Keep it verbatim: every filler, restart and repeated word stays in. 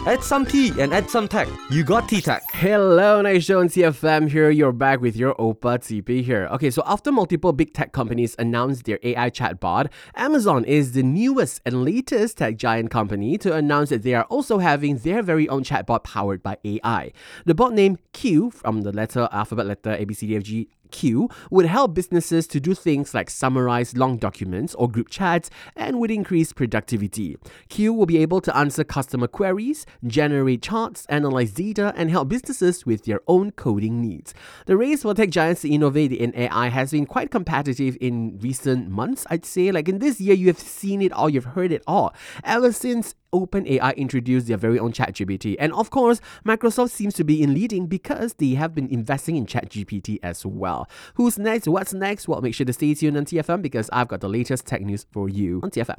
Add some tea and add some tech. You got T-Tech. Hello, nice show on T F M here. You're back with your Oppa T P here. Okay, so after multiple big tech companies announced their A I chatbot, Amazon is the newest and latest tech giant company to announce that they are also having their very own chatbot powered by A I. The bot named Q, from the letter alphabet letter A B C D F G, Q, would help businesses to do things like summarize long documents or group chats and would increase productivity. Q will be able to answer customer queries, generate charts, analyze data, and help businesses with their own coding needs. The race for tech giants to innovate in A I has been quite competitive in recent months, I'd say. Like in this year, you have seen it all, you've heard it all. Ever since OpenAI introduced their very own ChatGPT. And of course, Microsoft seems to be in leading because they have been investing in ChatGPT as well. Who's next? What's next? Well, make sure to stay tuned on T F M because I've got the latest tech news for you on T F M.